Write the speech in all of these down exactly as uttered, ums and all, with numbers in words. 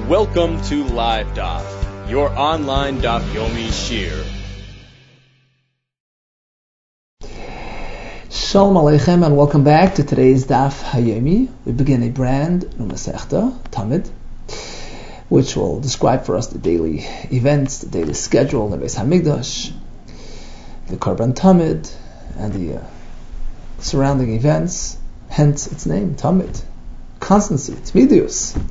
Welcome to Live Daf, your online Daf Yomi Shir. Shalom Aleichem and welcome back to today's Daf Hayomi. We begin a brand new Masechta, Tamid, which will describe for us the daily events, the daily schedule in the Beis Hamikdash, the Karban Tamid, and the uh, surrounding events, hence its name, Tamid, constancy, Tmidius.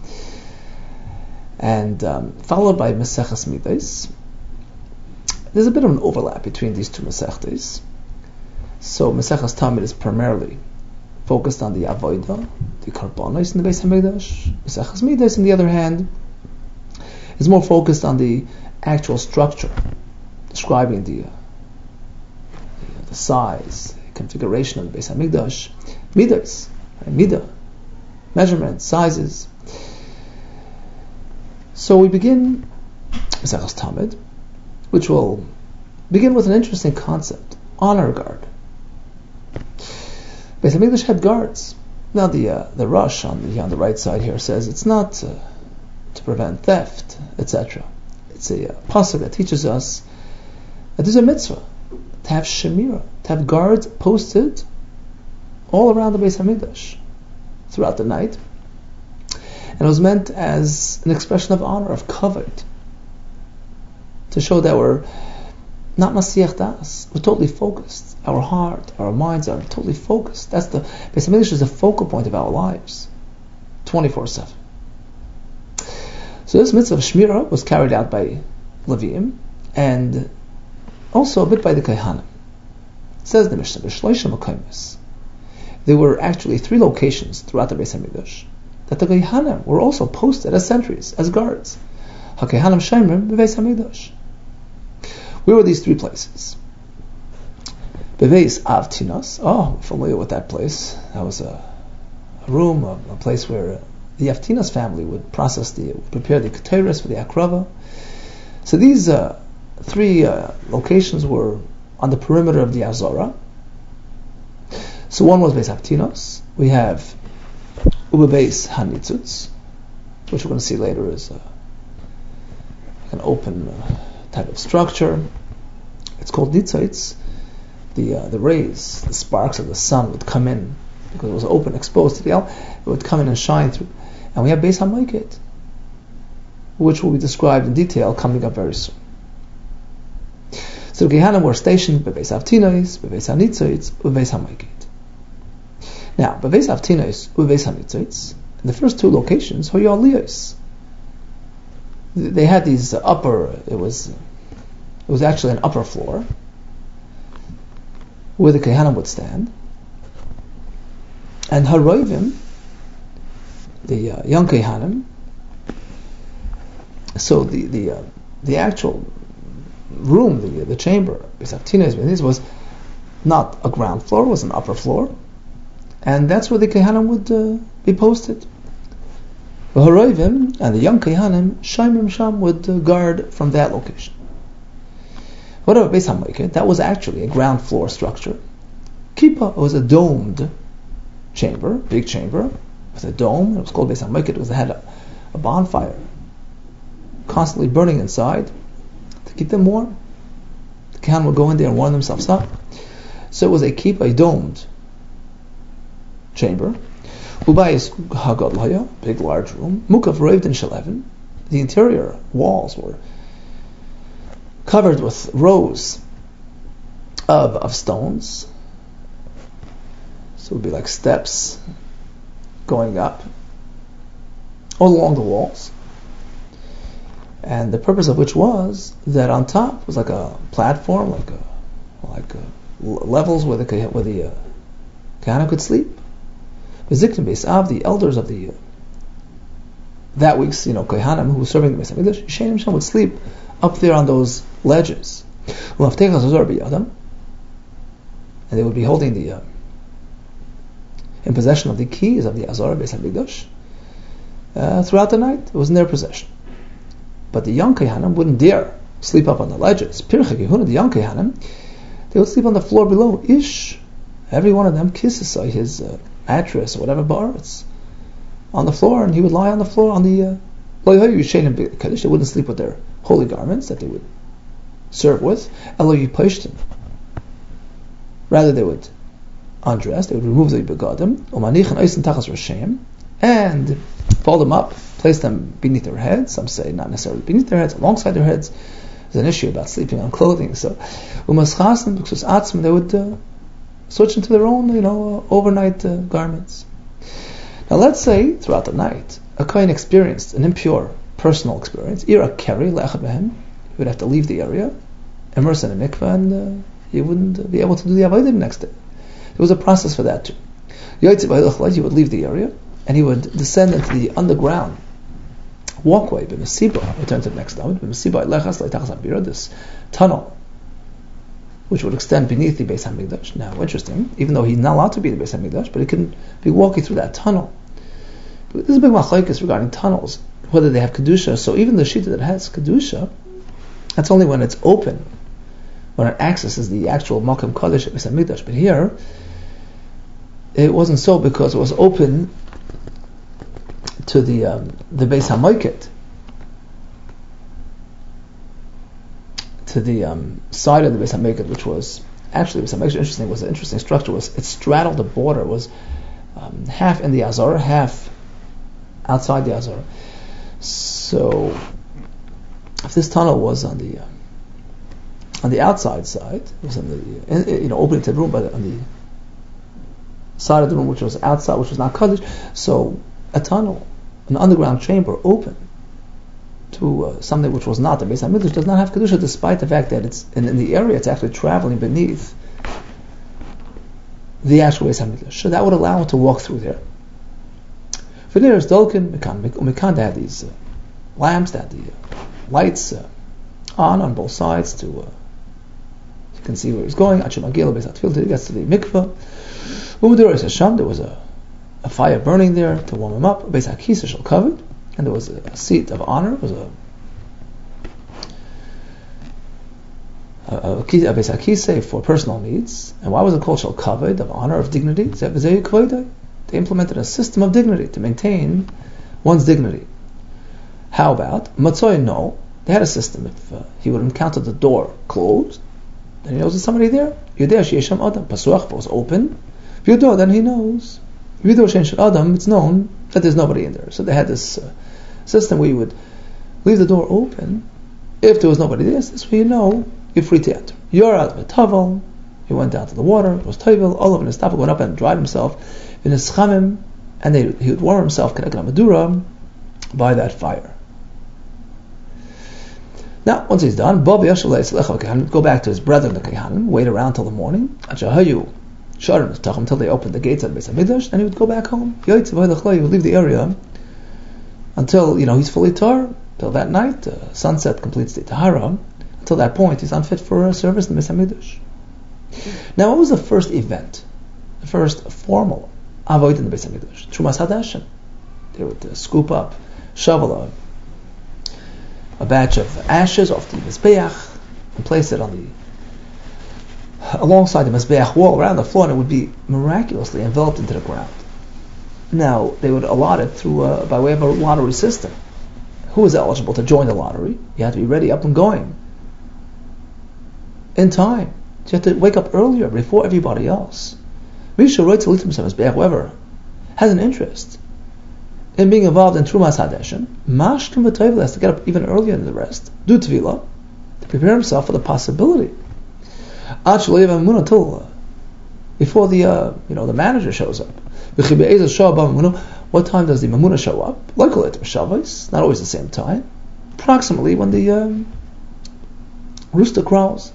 And um, followed by Maseches Midas. There's a bit of an overlap between these two Masechtas. So Maseches Tamid is primarily focused on the Avodah, the Karbanos in the Beis Hamikdash. Maseches Midas, on the other hand, is more focused on the actual structure, describing the uh, the, the size, the configuration of the Beis Hamikdash, Midas, right? Midah, measurements, sizes. So we begin Maseches Tamid, which will begin with an interesting concept: honor guard. Beis Hamikdash had guards. Now the uh, the Rush on the on the right side here says it's not uh, to prevent theft, et cetera. It's a uh, pasuk that teaches us that there's a mitzvah to have shemira, to have guards posted all around the Beis Hamikdash throughout the night. And it was meant as an expression of honor, of kavod, to show that we're not masiach das, we're totally focused. Our heart, our minds are totally focused. That's the Beis Hamikdash is the focal point of our lives, twenty-four seven. So this mitzvah of shmira was carried out by Leviim, and also a bit by the Kohanim. It says the Mishnah, b'shloisha makaymis. There were actually three locations throughout the Beis Hamikdash that the Kohanim were also posted as sentries, as guards. HaKohanim Shomrim b'Beis Hamikdash. Where were these three places? Beveis Avtinos. Oh, we're familiar with that place. That was a, a room, a, a place where the Avtinos family would process the, would prepare the keteris for the akrava. So these uh, three uh, locations were on the perimeter of the Azora. So one was Beis Avtinos. We have Ubebeis Hanitzutz, which we're going to see later is uh, an open uh, type of structure. It's called Nitzitz. The uh, the rays, the sparks of the sun would come in because it was open, exposed to the El. It would come in and shine through. And we have Beis HaMoiked, which will be described in detail coming up very soon. So the Gehanim were stationed by Beis Avtinos, by Beis Hanitzitz, by Beis HaMoiked. Now, by Beis Avtinos, by Beis Hanitzitz, in the first two locations, Hoya Aliyos. They had these uh, upper. It was it was actually an upper floor where the Kohanim would stand, and Harovim, the uh, young Kohanim. So the the uh, the actual room, the the chamber, Beis Avtinos, was not a ground floor; it was an upper floor, and that's where the Kohanim would uh, be posted. The Harovim and the young Kohanim, Shomrim Sham, would uh, guard from that location. What about Beis HaMoiked? That was actually a ground floor structure. Kippah was a domed chamber, big chamber, with a dome. It was called Beis HaMoiked. It was, it had a, a bonfire constantly burning inside to keep them warm. The Kohanim would go in there and warm themselves up. So it was a kippah, a domed chamber. Ubayis Hagadlaya, big large room. Mukav Roivdin Shalevin. The interior walls were covered with rows of of stones. So it would be like steps going up all along the walls. And the purpose of which was that on top was like a platform, like a like a, levels where the where the uh, Kohanim could sleep. The Ziktim Beis Av, the elders of the uh, that week's, you know, Kohanim who were serving the Beis Hamikdash, Yishenim Sham would sleep up there on those ledges. And they would be holding the uh, in possession of the keys of the Azor Beis Hamikdash uh, throughout the night. It was in their possession. But the young Kohanim wouldn't dare sleep up on the ledges. Pirchei Yehuna, the young Kohanim, they would sleep on the floor below. Ish, every one of them kisses his uh, mattress or whatever bar it's on the floor, and he would lie on the floor on the uh, They wouldn't sleep with their holy garments that they would serve with. Rather, they would undress, they would remove the begadim, and fold them up, place them beneath their heads. Some say not necessarily beneath their heads, alongside their heads. There's an issue about sleeping on clothing. So, they would uh, switch into their own, you know, uh, overnight uh, garments. Now, let's say throughout the night, a kohen experienced an impure personal experience. Ira keri le'achad behem. He would have to leave the area, immerse in a mikveh, and uh, he wouldn't be able to do the avodah the next day. There was a process for that too. He would leave the area, and he would descend into the underground walkway, b'mesiba, return to the next night, b'mesiba lechas le'tachas habira, this tunnel, which would extend beneath the Beis Hamikdash. Now, interesting, even though he's not allowed to be in the Beis Hamikdash, but he can be walking through that tunnel. But there's a big machlokes regarding tunnels, whether they have kedusha. So even the shita that has kedusha, that's only when it's open, when it accesses the actual Makom Kodesh of Beis Hamikdash. But here, it wasn't so because it was open to the um, the Beis HaMoket, to the um, side of the Beis HaMoket, which was actually Beis HaMoket. Interesting was an interesting structure. Was it straddled the border? Was um, half in the Azor, half outside the Azor. So, if this tunnel was on the uh, on the outside side, it was on the in, you know opening to the room, but on the side of the room which was outside, which was not Kaddish, so a tunnel, an underground chamber open to uh, something which was not the Beis HaMikdash does not have Kedusha, despite the fact that it's in, in the area, it's actually traveling beneath the actual Beis HaMikdash. So that would allow him to walk through there. For near Dolkin, Mekan, they had these uh, lamps, that the uh, lights uh, on on both sides to uh, you can see where he's going. Achimagil Beis HaTfil, till he gets to the mikveh. There was a, a fire burning there to warm him up. Beis HaKiseh shel kavod, and there was a, a seat of honor. It was a a, a, a Beis HaKiseh for personal needs. And why was it called shel kavod, of honor, of dignity? They implemented a system of dignity to maintain one's dignity. How about Matzoy? No, they had a system. If uh, he would encounter the door closed, then he knows there's somebody there. Yodea she'esham adam, pasuach was open. Yodea, then he knows. Yodea she'esham adam, it's known that there's nobody in there. So they had this uh, system where you would leave the door open. If there was nobody there, this way you know you're free to enter. You're out of a tavel. He went down to the water. It was tavel. All of his tavel went up and dried himself in his chamim, and they, he would warm himself madura by that fire. Now, once he's done, Bob would go back to his brethren, the Kehanim, wait around till the morning. Until they opened the gates of Beis HaMikdash, and he would go back home. He would leave the area until you know he's fully tar. Till that night, uh, sunset completes the tahara. Until that point, he's unfit for uh, service in Beis HaMikdash. Now, what was the first event, the first formal avoid in the Beis HaMikdash? Trumas Hadashim. They would uh, scoop up, shovel a, a batch of ashes off the Mizbeach and place it on the alongside the Mizbeach wall around the floor, and it would be miraculously enveloped into the ground. Now, they would allot it through uh, by way of a lottery system. Who was eligible to join the lottery? You had to be ready, up and going, in time. You had to wake up earlier, before everybody else. Whoever has an interest in being involved in Trumas Hadashim, Mashkim v'Tovel has to get up even earlier than the rest, do Tefillah, to prepare himself for the possibility. Until before the uh, you know the manager shows up. What time does the Mamuna show up? Not always the same time. Approximately when the um, rooster crows.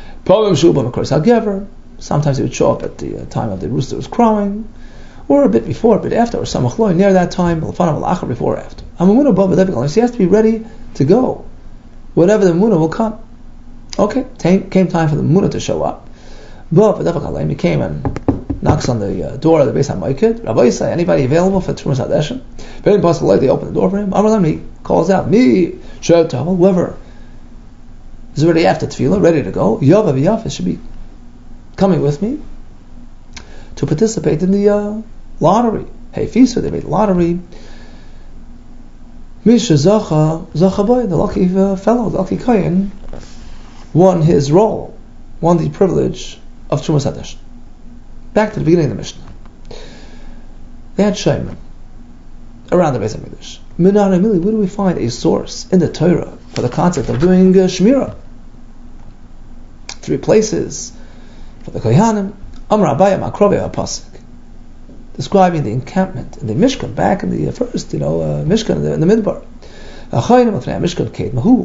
Sometimes he would show up at the uh, time of the rooster was crowing, or a bit before, a bit after, or samachloi near that time, before or after. So he has to be ready to go whenever the Mamuna will come. Okay, t- came time for the Mamuna to show up. He came and knocks on the uh, door of the Beis HaMoket. Rabbi Yisai, anybody available for Trumas Hadashim? Very possible, they open the door for him. Amar he calls out, me, whoever is already after Tefillah, ready to go. Yavav Yafis should be coming with me to participate in the uh, lottery. Hey, Fisa, they made lottery. Misha Zacha, Zacha Boy, the lucky uh, fellow, the lucky Kohen, won his role, won the privilege of Trumas Hadash. Back to the beginning of the Mishnah. They had Shaiman around the Beis HaMikdash. Minar Amili, where do we find a source in the Torah for the concept of doing uh, Shmirah? Three places for the Kohanim. Amar Abaya Makrove Pasuk, describing the encampment in the Mishkan, back in the uh, first, you know, uh, Mishkan in the, in the Midbar. Achayim Atnei Mishkan Kate Mahu,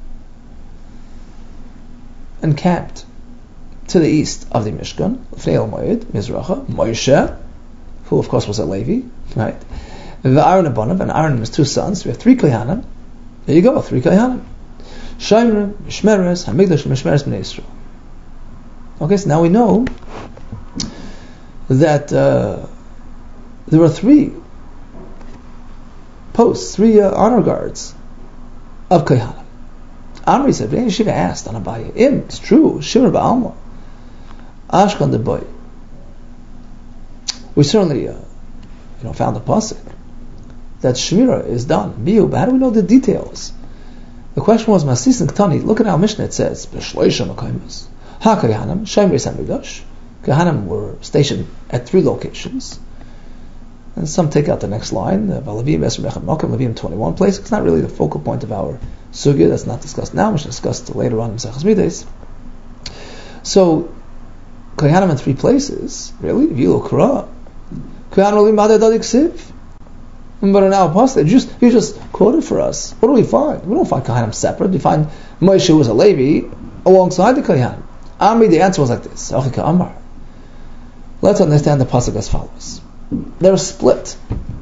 encamped to the east of the Mishkan, Fnei Moed, Mizracha, Moshe, who of course was a Levi, right? The Aaron Abonav, and Aaron and his two sons. We have three Kohanim. There you go, three Kohanim. Shomrim, Mishmeres, Hamigdash, Mishmeres, Bnei Yisrael. Okay, so now we know that uh, there were three posts, three uh, honor guards of Kohanim. Amri said, Bnei Yeshiva asked on Abaye, Im, it's true, Shimur Ba'alma, Ashkan the boy. We certainly uh, you know, found the pasuk that Shmira is done. Biyu, but how do we know the details? The question was, Masis and Ktani, look at how Mishnah it says, B'shloisha Makaimus. Ha Kohanim, Shem Beis HaMikdash. Kohanim were stationed at three locations. And some take out the next line, Valavim Esr Mechem Mokim, Levim twenty-one place. It's not really the focal point of our sugya. That's not discussed now. We should discuss it later on in Maseches Midas. So, Kohanim in three places, really? V'yilu Kura. Kohanim Olim B'adei Dadik Siv. But in our apostle, you just, you just quoted for us. What do we find? We don't find Kohanim separate. We find Moshe was a Levi alongside the Kohanim. Amri, the answer was like this. Let's understand the pasuk as follows. They're split.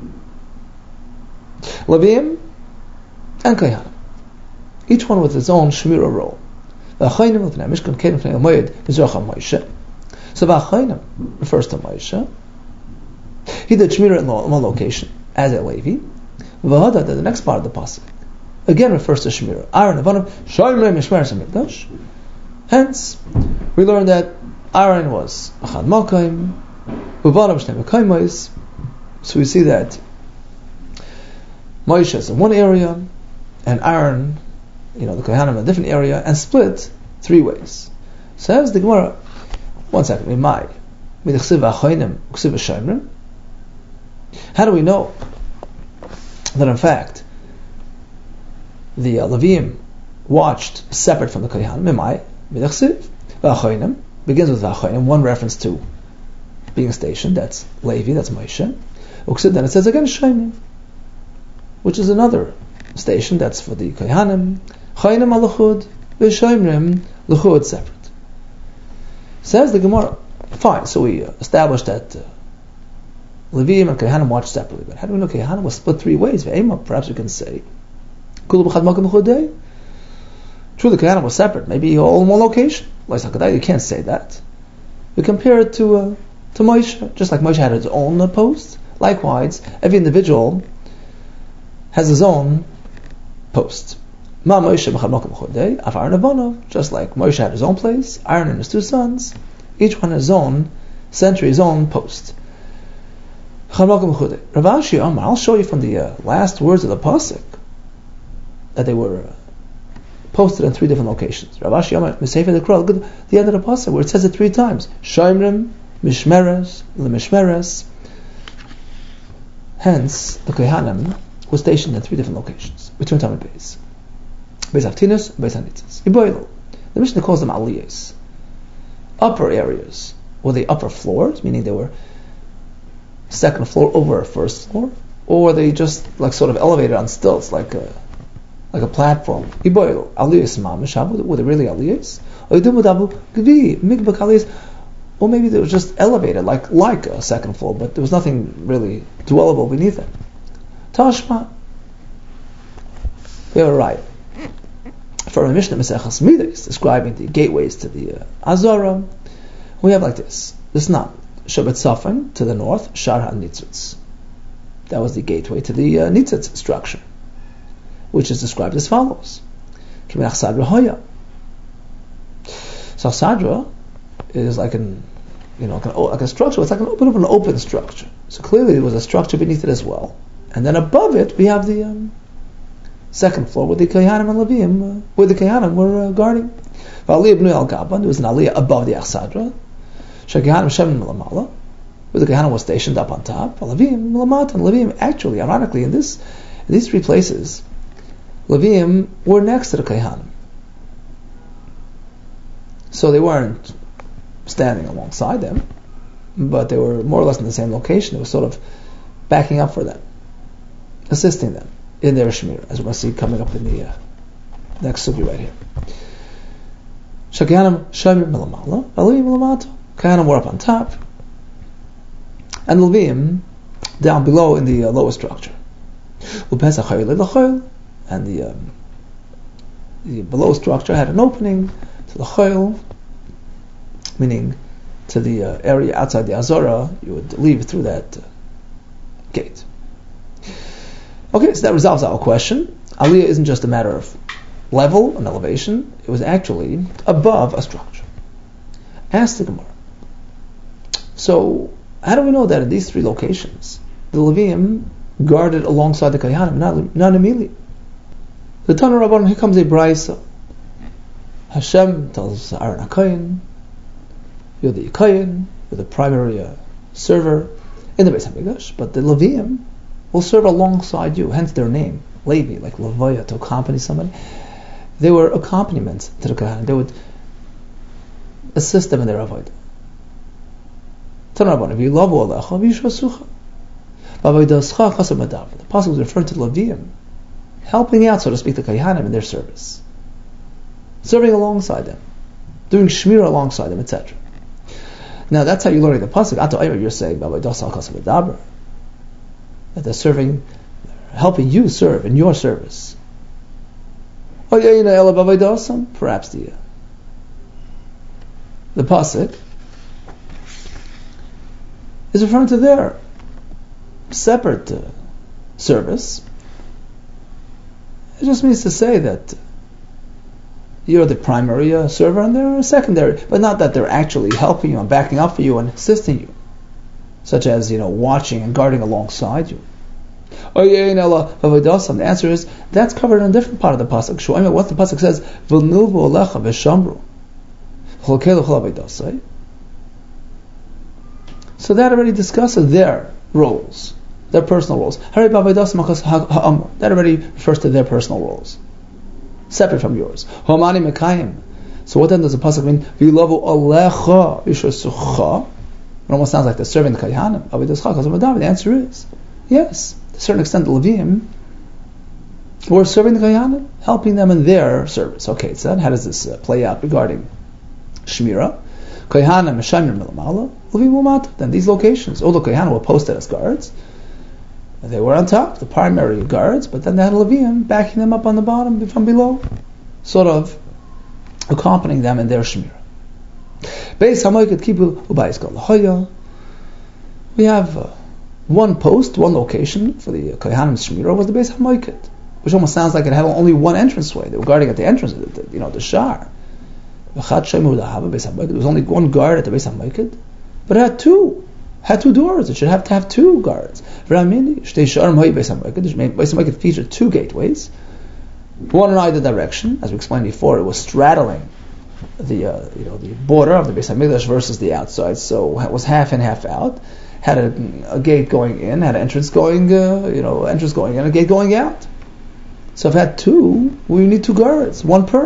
Levim and Kohanim. Each one with his own Shmirah role. So V'achayim refers to Moshe. He did Shmirah in one location as a Levi. V'hada, the next part of the pasuk, again refers to Shmirah. Aaron, Avanim, Shomer Mishmeres HaMikdash. Hence, we learn that Aaron was Achad Malkaim, Uvanim Shnei Mekaimos. So we see that Moshe is in one area, and Aaron, you know, the Kohanim in a different area, and split three ways. Says the Gemara, one second, Mimai, Midchsiv Achayim, Uksiv Shomrim. How do we know that in fact the uh, Levim watched separate from the Kohanim? Mimai, Midchsiv Achayim, begins with Achayim, one reference to being stationed, that's Levi, that's Moshe. Uksiv, then it says again Shomrim, which is another station, that's for the Kohanim. Chayim al-Luchud, V'Shomrim, Luchud separate. Says the Gemara, fine, so we uh, established that uh, Levim and Kohanim watched separately, but how do we know Kohanim was split three ways? Perhaps we can say, True, the Kohanim was separate, maybe all in one location. You can't say that. We compare it to uh, to Moshe, just like Moshe had his own uh, post. Likewise, every individual has his own post. Ma Moshe Af Aaron Avonov, just like Moshe had his own place, Aaron and his two sons, each one his own century, his own post. Rav Ashi Amar, I'll show you from the uh, last words of the pasuk that they were uh, posted in three different locations. Rav Ashi Amar, Mesefer the Kral, the end of the pasuk where it says it three times. Shomrim, Mishmeres, LeMishmeres. Hence, the Kohanim was stationed in three different locations between Tamid Beis, Beis Avtinus, and Beis Hanitzis. Iboilo. The Mishnah calls them aliyos, upper areas. Were they upper floors, meaning they were second floor over a first floor, or were they just like sort of elevated on stilts, like a like a platform? Iboilo. Aliyos mamish. Were they really aliyos? Or maybe they were just elevated, like like a second floor, but there was nothing really dwellable beneath it. Tashma. We have a right for a Mishnah Maseches Midas describing the gateways to the uh, Azara. We have like this. This is not Shabbat Safan to the north, Shar HaNitzutz. That was the gateway to the uh, Nitzutz structure, which is described as follows. Kimenach Sadra Hoya. So Sadra is like an, you know, like, an, like a structure. It's like a bit of an open structure. So clearly there was a structure beneath it as well. And then above it we have the um, second floor where the Kohanim and Levim, uh, where the Kohanim were uh, guarding. V'aliyah b'nui al gaban, there was an aliyah above the Achsadra. Shekohanim shavim milamala, where the Kohanim was stationed up on top. Levim milamata, and Levim actually, ironically, in this, in these three places, Levim were next to the Kohanim. So they weren't standing alongside them, but they were more or less in the same location. They were sort of backing up for them, assisting them in their shmir, as we're going to see coming up in the uh, next sugi right here. Shakayanim shamir milamala, Levim milamata. Kohanim were up on top, and Levim down below in the uh, lower structure. And the um, the below structure had an opening to the chayil, meaning to the uh, area outside the Azara. You would leave through that uh, gate. Okay, so that resolves our question. Aliyah isn't just a matter of level and elevation, it was actually above a structure. Ask the Gemara. So, how do we know that in these three locations, the Levim guarded alongside the Kohanim, not, not immediately? The Tana Rabban, here comes a Braisa. Hashem tells Aaron HaKohen, you're the Kohen, you're the primary uh, server in the Beis HaMikdash, but the Levim will serve alongside you, hence their name, Levi, like Levaya, to accompany somebody. They were accompaniments to the Kohanim. They would assist them in their avodah. Tana Rabban, if you love Alecha, Vishvasucha. The Apostle was referring to the Levim, helping out, so to speak, the Kohanim in their service, serving alongside them, doing shmira alongside them, et cetera. Now that's how you learn the pasuk. Ato Aymer, you're saying that they're serving, helping you serve in your service. Perhaps the the pasuk is referring to their separate uh, service. It just means to say that you're the primary uh, server and they're secondary, but not that they're actually helping you and backing up for you and assisting you, such as, you know, watching and guarding alongside you. The answer is that's covered in a different part of the pasuk. What the pasuk says, so that already discusses their roles, their personal roles. That already refers to their personal roles, separate from yours. So what then does the pasuk mean? It almost sounds like they're serving the Kohanim. The answer is yes. To a certain extent, the Levim were serving the Kohanim, helping them in their service. Okay, so how does this uh, play out regarding Shmira? Kohanim, Meshamir, Milamala, Levim, Umat. Then these locations, all the Kohanim were posted as guards. They were on top, the primary guards, but then they had Levim backing them up on the bottom from below, sort of accompanying them in their Shmira. We have uh, one post, one location for the Kohanim's Shmira was the Beis HaMoiked, which almost sounds like it had only one entranceway. They were guarding at the entrance of the, you know, the Shar. There was only one guard at the Beis HaMoiked, but it had two. Had two doors. It should have to have two guards. Beis HaMoiked featured two gateways, one in either direction. As we explained before, it was straddling the uh, you know the border of the Beis HaMikdash versus the outside, so it was half in, half out. Had a, a gate going in, had an entrance going, uh, you know, entrance going in, a gate going out. So if I had two, we need two guards, one per.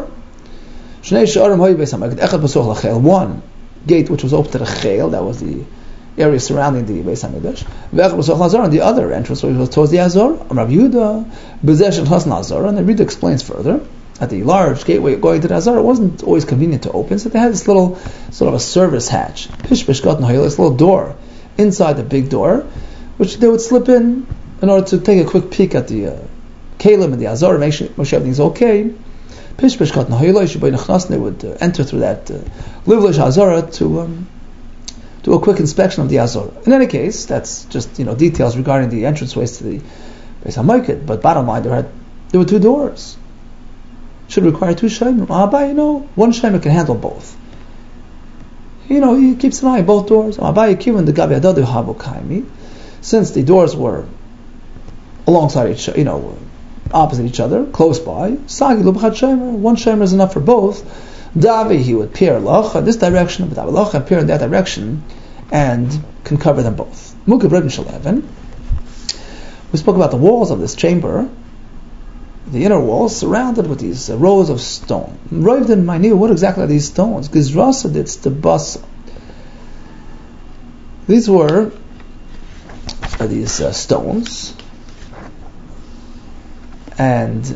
One gate which was open to the chayil, that was the area surrounding the Beis HaMikdash. And the other entrance was towards the Azor. Rav Yehuda, Bezesh Hasan Azor, and the Reader explains further at the large gateway going to the Azor, it wasn't always convenient to open, so they had this little sort of a service hatch, pish pish got this little door inside the big door, which they would slip in in order to take a quick peek at the uh, Kalim and the Azor, make sure, make sure everything's okay. Pish pish got they would uh, enter through that Livlish uh, Azor to um, do a quick inspection of the Azor. In any case, that's just, you know, details regarding the entranceways to the Beis HaMoiked, but bottom line, there had there were two doors. Should require two shayim. Abai, you know, one shayim can handle both. You know, he keeps an eye on both doors. Since the doors were alongside each, you know, opposite each other, close by. Sagi lubchat shemer. One shemer is enough for both. Davi, he would pair loch in this direction, but loch and pair in that direction, and can cover them both. Mukib Rebbe Shaleven. We spoke about the walls of this chamber. The inner walls surrounded with these uh, rows of stone. Roivden Ma'niu, what exactly are these stones? Gizrasa ditz the basa. These were are these uh, stones, and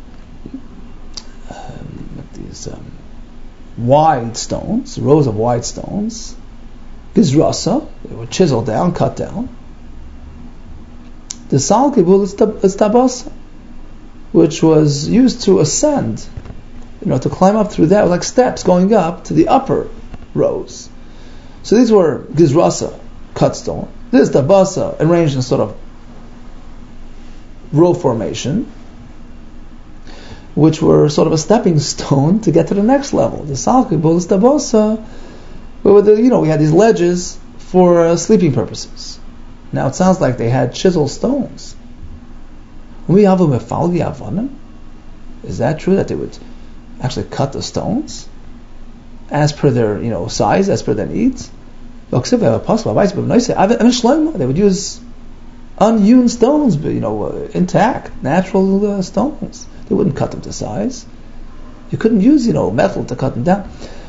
um, these um, wide stones, rows of wide stones. Gizrasa, they were chiseled down, cut down. The sal kibul is tabasa, which was used to ascend, you know, to climb up through that, like steps going up to the upper rows. So these were gizrasa, cut stone. This is tabasa, arranged in sort of row formation, which were sort of a stepping stone to get to the next level. The sal kibul is tabasa, where the, you know, we had these ledges for uh, sleeping purposes. Now it sounds like they had chiseled stones. Is that true that they would actually cut the stones as per their, you know, size, as per their needs? They would use unhewn stones, but, you know, uh, intact, natural uh, stones. They wouldn't cut them to size. You couldn't use, you know, metal to cut them down.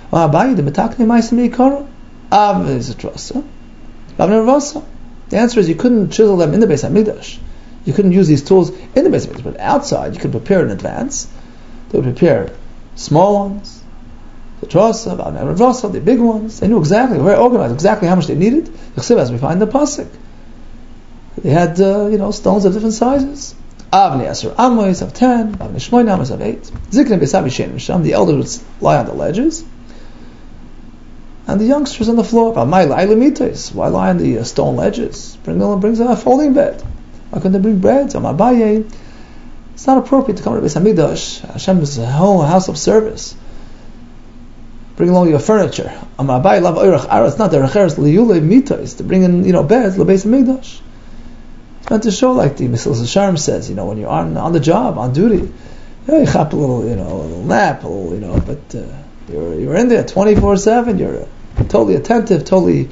The answer is you couldn't chisel them in the Beis Hamikdash. You couldn't use these tools in the Beis Hamikdash, but outside you could prepare in advance. They would prepare small ones, the trasa, the big ones. They knew exactly, very organized, exactly how much they needed. As we find in the pasuk, they had uh, you know, stones of different sizes. Avnei Asher Amos of ten, Avnei Shmoyne Amos of eight. Ziknei Beis Abishen Misham. The elders would lie on the ledges, and the youngsters on the floor. Why lie on the uh, stone ledges? Bring them, brings a folding bed. Why couldn't they bring bread? It's not appropriate to come to Beis Hamikdash. Hashem is a whole house of service. Bring along your furniture. It's not the recheres liyule mitos to bring in, you know, beds to Beis Hamikdash. It's meant to show, like the Mesilas Yesharim says, you know, when you're on on the job, on duty, yeah, you have a little, you know, a little nap, a little, you know, but uh, you're you're in there twenty-four seven. You're totally attentive, totally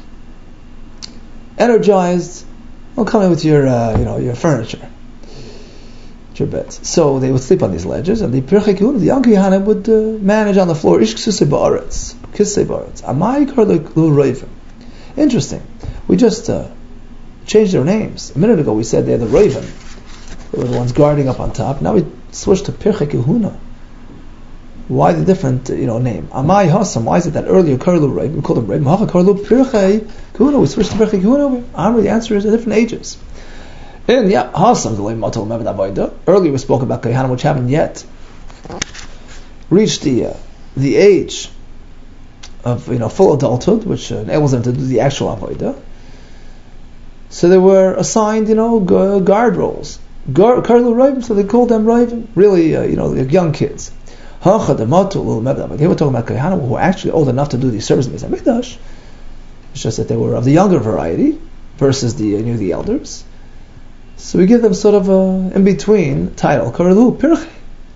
energized. Don't come in with your, uh, you know, your furniture, your beds. So they would sleep on these ledges, and the Pirchei Kehuna, the young Kehanim, would uh, manage on the floor. Ish kisei ba'aretz, kisei ba'aretz. Amai kar lu roivim. Interesting. We just uh, changed their names. A minute ago we said they're the Raven. They were the ones guarding up on top. Now we switched to Pirchei Kehuna. Why the different, you know, name? Amai Hasam. Why is it that earlier Karlu Raven, we called them Raven? Hacha Karlu Pirchei Kehuna. We switched to Pirchei Kehuna. Amri, the answer is at different ages. And yeah, Hasam the Matal Mevad Avoda. Earlier we spoke about Kehanim, which haven't yet reached the uh, the age of, you know, full adulthood, which uh, enables them to do the actual Avoda. So they were assigned, you know, gu- guard roles. Gar- Karlu Raven, so they called them Raven. Really, uh, you know, like young kids. Here we're talking about Kehanim who were actually old enough to do the service of Beis Hamikdash. It's just that they were of the younger variety versus the, you know, the elders. So we give them sort of a in-between title, Karlu Pirchei.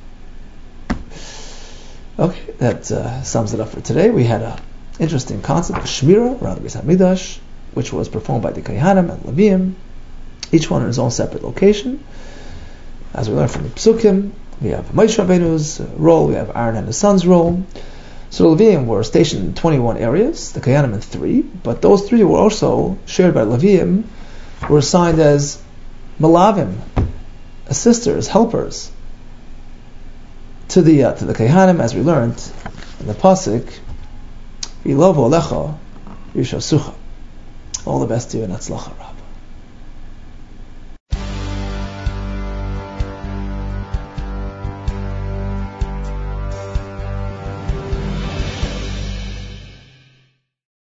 Okay, that uh, sums it up for today. We had an interesting concept of Shmira around the Beis Hamikdash, which was performed by the Kehanim and Levim, each one in his own separate location. As we learned from the Psukim, we have Moshe Rabbeinu's role, we have Aaron and his son's role. So the Levim were stationed in twenty-one areas, the Kehanim in three, but those three were also shared by Levim, were assigned as Malavim, assisters, helpers, to the uh, to the Kehanim, as we learned in the Pasuk, V'yilovu alecha Yishasucha. All the best to you and Hatzlacha.